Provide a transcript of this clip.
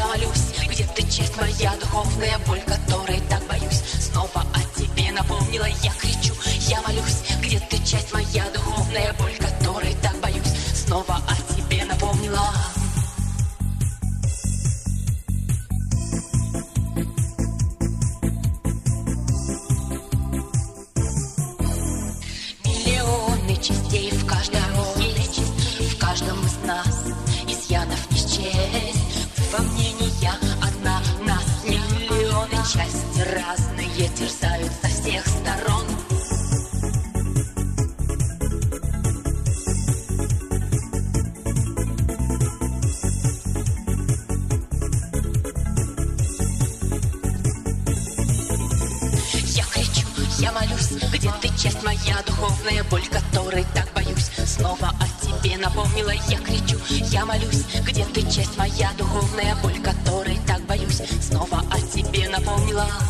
молюсь, где ты, часть моя духовная боль, которой так боюсь. Снова о тебе напомнила, я кричу, я молюсь, где ты, часть моя духовная боль, которой так боюсь. Снова о тебе напомнила. Миллионы частей в каждом есть, в каждом из нас изъянов не счесть. Во мне не я одна, нас миллионы, части разные терзают со всех сторон. Я кричу, я молюсь, где ты, часть моя духовная боль, которой так боюсь. Снова о тебе напомнила, я кричу, я молюсь, где ты, часть моя духовная боль, которой так боюсь. Снова о тебе напомнила.